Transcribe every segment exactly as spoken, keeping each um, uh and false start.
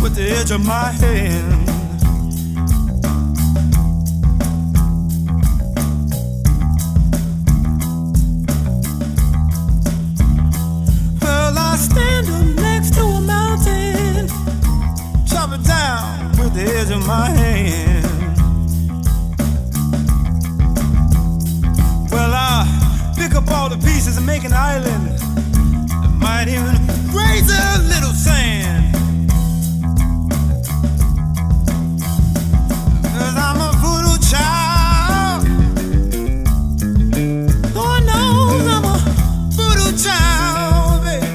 with the edge of my hand. Well, I stand up next to a mountain, chop it down with the edge of my hand. Well, I pick up all the pieces and make an island. I might even raise a little sand. Cause I'm a voodoo child. Lord knows I'm a voodoo child, baby.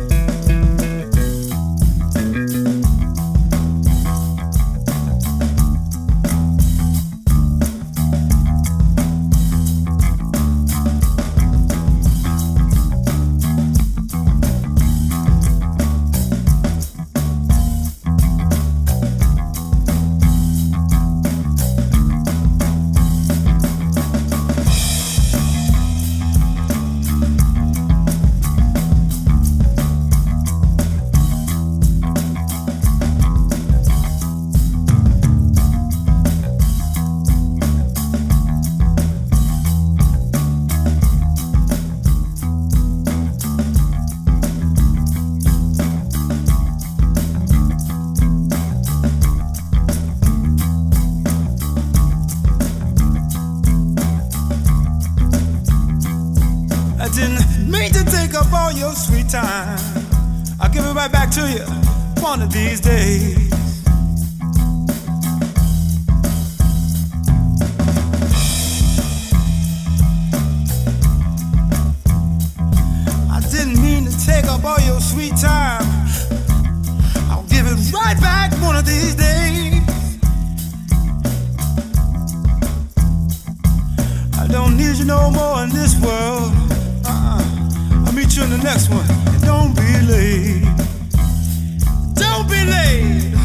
Your sweet time, I'll give it right back to you one of these days. I didn't mean to take up all your sweet time. I'll give it right back one of these days. I don't need you no more in this world. I'll meet you in the next one. And don't be late. Don't be late.